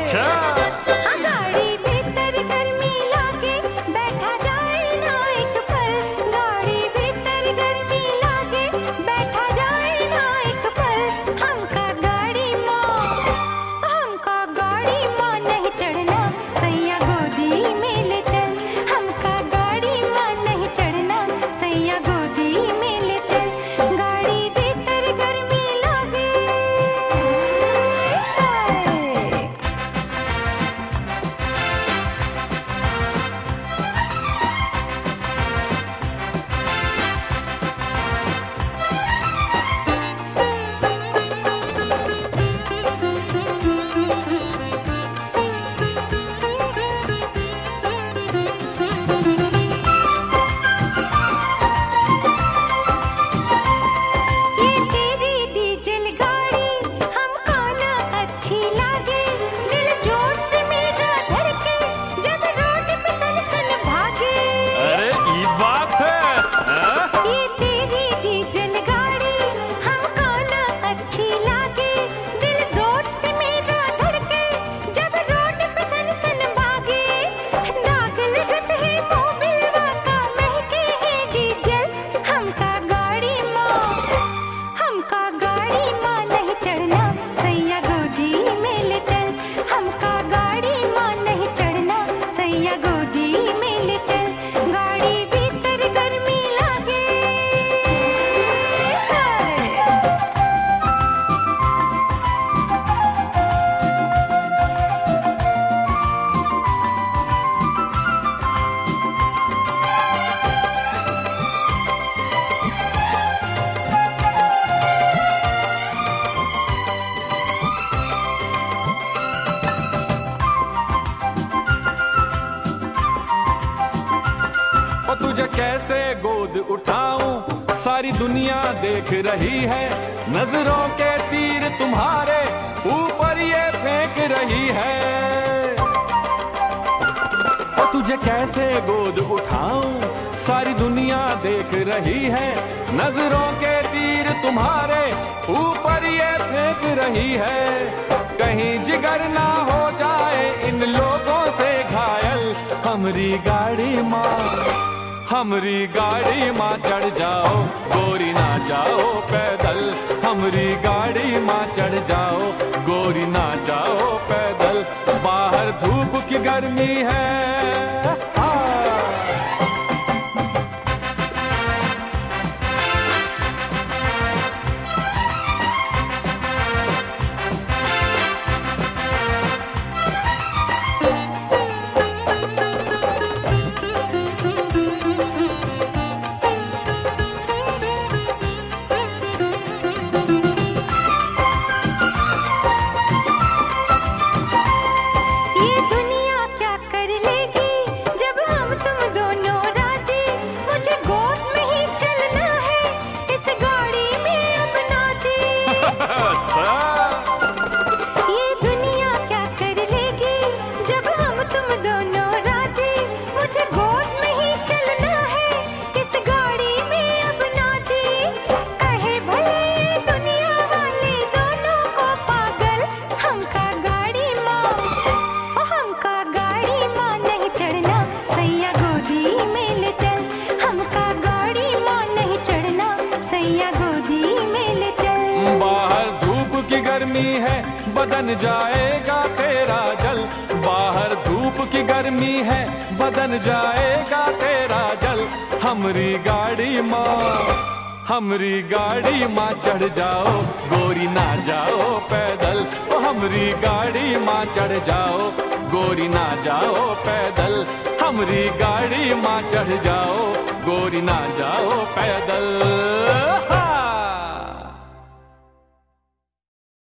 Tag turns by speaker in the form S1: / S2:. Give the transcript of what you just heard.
S1: अच्छा।
S2: गाड़ी भीतर गर्मी लागे, बैठा जाए ना एक पल। गाड़ी भीतर गर्मी लागे, बैठा जाए ना एक पल। हमका गाड़ी माँ नहीं चढ़ना, सैया गोदी में ले चल। हमका गाड़ी माँ नहीं चढ़ना, सैया गोदी में ले चल। गाड़ी भीतर गर्मी लागे। ये तेरी डीजल गाड़ी हमको ना अच्छी लागे। दिल जोर से मेरा धड़के, जब रोड पे सन सन भागे।
S1: अरे ई बात है, हाँ?
S2: ये तेरी डीजल गाड़ी हमको ना अच्छी लागे। दिल जोर से मेरा धड़के, जब रोड पे सन सन भागे। दाग लगत है मोबिलवा का, महके है डीजल। हमका गाड़ी माँ नहीं चढ़ना, सैया गोदी में ले चल। हमका गाड़ी माँ नहीं चढ़ना, सैया गोदी में ले चल। गाड़ी भीतर गर्मी लागे।
S1: और तुझे कैसे गोद उठाऊं, सारी दुनिया देख रही है। नजरों के तीर तुम्हारे ऊपर ये फेंक रही है। और तुझे कैसे गोद उठाऊं, सारी दुनिया देख रही है। नजरों के तीर तुम्हारे ऊपर ये फेंक रही है। कहीं जिगर ना हो जाए इन लोगों से घायल। हमरी गाड़ी माँ चढ़ जाओ, गोरी ना जाओ पैदल। हमरी गाड़ी माँ चढ़ जाओ, गोरी ना जाओ पैदल। बाहर धूप की गर्मी है,
S2: ये दुनिया क्या कर लेगी जब हम तुम दोनों राजी। मुझे गोद में ही चलना है, इस गाड़ी में अब ना जी।
S1: अच्छा।
S2: ये दुनिया क्या कर लेगी जब हम तुम दोनों राजी। मुझे गोद में ही चलना है, इस गाड़ी में अब ना जी। कहे भले ये दुनिया वाले दोनों को पागल। हमका गाड़ी माँ नहीं चढ़ना, सैया गोदी में ले चल। हमका गाड़ी माँ नहीं चढ़ना, सैया गोदी में ले चल।
S1: बाहर धूप की गर्मी है, बदन जाएगा तेरा जल। बाहर धूप की गर्मी है, बदन जाएगा तेरा जल। हमरी गाड़ी माँ चढ़ जाओ, गोरी ना जाओ पैदल। ओ हमरी गाड़ी माँ चढ़ जाओ, गोरी ना जाओ पैदल। हमरी गाड़ी माँ चढ़ जाओ, गोरी ना जाओ पैदल।